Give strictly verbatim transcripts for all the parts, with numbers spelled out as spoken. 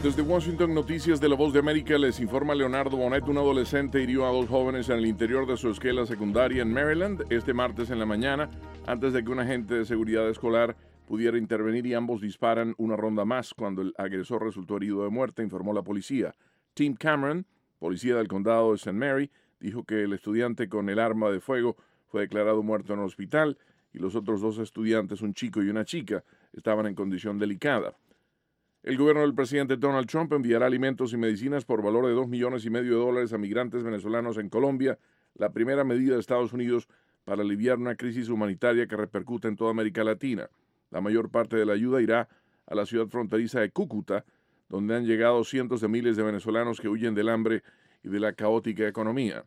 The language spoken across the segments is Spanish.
Desde Washington, Noticias de la Voz de América, les informa Leonardo Bonet. Un adolescente hirió a dos jóvenes en el interior de su escuela secundaria en Maryland este martes en la mañana, antes de que un agente de seguridad escolar pudiera intervenir, y ambos disparan una ronda más cuando el agresor resultó herido de muerte, informó la policía. Tim Cameron, policía del condado de Saint Mary, dijo que el estudiante con el arma de fuego fue declarado muerto en el hospital y los otros dos estudiantes, un chico y una chica, estaban en condición delicada. El gobierno del presidente Donald Trump enviará alimentos y medicinas por valor de dos millones y medio de dólares a migrantes venezolanos en Colombia, la primera medida de Estados Unidos para aliviar una crisis humanitaria que repercute en toda América Latina. La mayor parte de la ayuda irá a la ciudad fronteriza de Cúcuta, donde han llegado cientos de miles de venezolanos que huyen del hambre y de la caótica economía.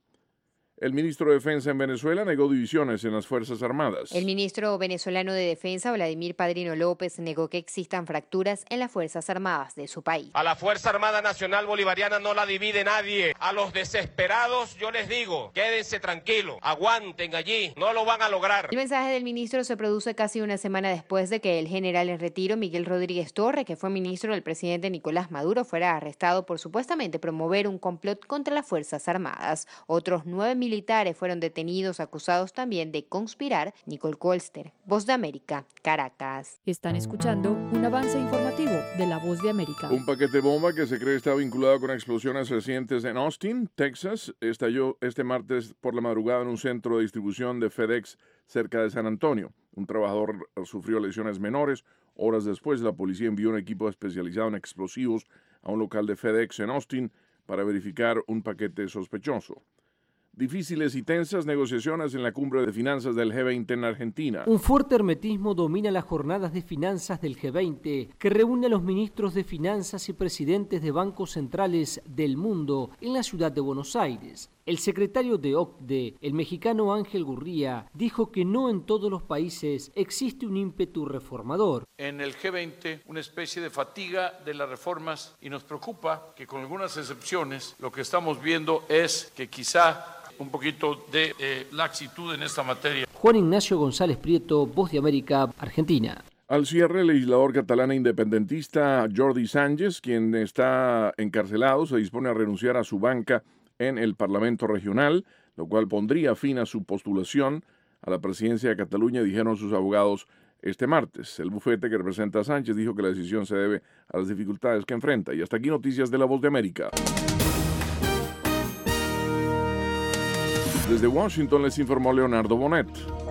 El ministro de Defensa en Venezuela negó divisiones en las Fuerzas Armadas. El ministro venezolano de Defensa, Vladimir Padrino López, negó que existan fracturas en las Fuerzas Armadas de su país. A la Fuerza Armada Nacional Bolivariana no la divide nadie. A los desesperados yo les digo, quédense tranquilos, aguanten allí, no lo van a lograr. El mensaje del ministro se produce casi una semana después de que el general en retiro, Miguel Rodríguez Torres, que fue ministro del presidente Nicolás Maduro, fuera arrestado por supuestamente promover un complot contra las Fuerzas Armadas. Otros nueve militares militares fueron detenidos, acusados también de conspirar. Nicole Colster, Voz de América, Caracas. Están escuchando un avance informativo de la Voz de América. Un paquete bomba que se cree está vinculado con explosiones recientes en Austin, Texas, estalló este martes por la madrugada en un centro de distribución de FedEx cerca de San Antonio. Un trabajador sufrió lesiones menores. Horas después, la policía envió un equipo especializado en explosivos a un local de FedEx en Austin para verificar un paquete sospechoso. Difíciles y tensas negociaciones en la cumbre de finanzas del G veinte en Argentina. Un fuerte hermetismo domina las jornadas de finanzas del G veinte, que reúne a los ministros de finanzas y presidentes de bancos centrales del mundo en la ciudad de Buenos Aires. El secretario de O C D E, el mexicano Ángel Gurría, dijo que no en todos los países existe un ímpetu reformador. En el G veinte, una especie de fatiga de las reformas, y nos preocupa que con algunas excepciones lo que estamos viendo es que quizá un poquito de eh, laxitud en esta materia. Juan Ignacio González Prieto, Voz de América, Argentina. Al cierre, el legislador catalán e independentista Jordi Sánchez, quien está encarcelado, se dispone a renunciar a su banca en el Parlamento Regional, lo cual pondría fin a su postulación a la presidencia de Cataluña, dijeron sus abogados este martes. El bufete que representa a Sánchez dijo que la decisión se debe a las dificultades que enfrenta. Y hasta aquí noticias de la Voz de América. Desde Washington les informó Leonardo Bonet.